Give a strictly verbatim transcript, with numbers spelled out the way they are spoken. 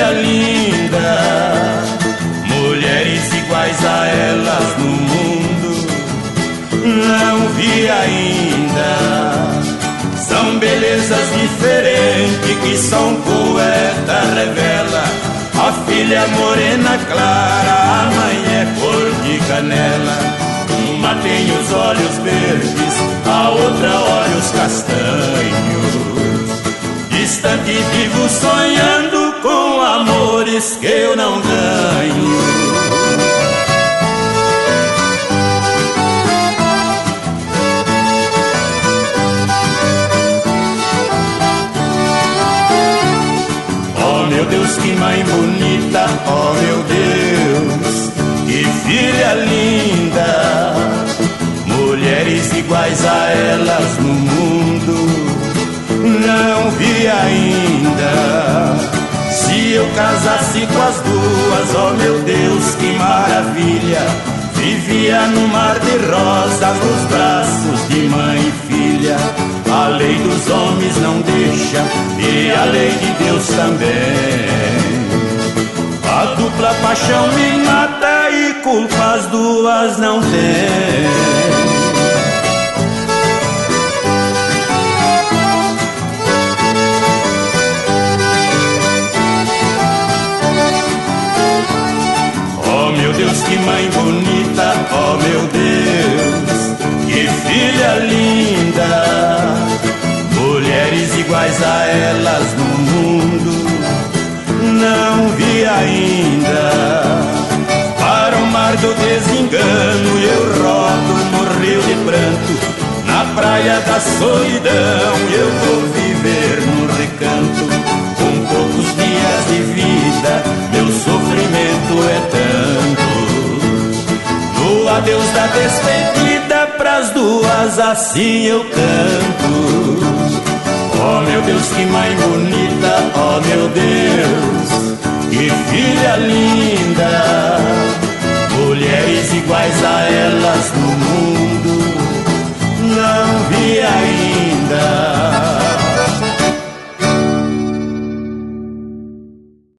filha linda, mulheres iguais a elas no mundo não vi ainda. São belezas diferentes que só um poeta revela. A filha é morena clara, a mãe é cor de canela. Uma tem os olhos verdes, a outra olhos castanhos. Distante vivo sonhando com amores que eu não ganho. Oh meu Deus, que mãe bonita, oh meu Deus, que filha linda. Mulheres iguais a elas no mundo não vi ainda. Se eu casasse com as duas, oh meu Deus, que maravilha. Vivia no mar de rosas, nos braços de mãe e filha. A lei dos homens não deixa, e a lei de Deus também. A dupla paixão me mata e culpa as duas não tem. Oh meu Deus, que mãe bonita, oh meu Deus, que filha linda. Mulheres iguais a elas no mundo não vi ainda. Para o mar do desengano eu rodo no rio de pranto. Na praia da solidão eu vou viver num recanto. Com poucos dias de vida meu sofrimento é tanto. No adeus da despedida pras duas assim eu canto. Oh meu Deus, que mãe bonita, oh meu Deus, que filha linda.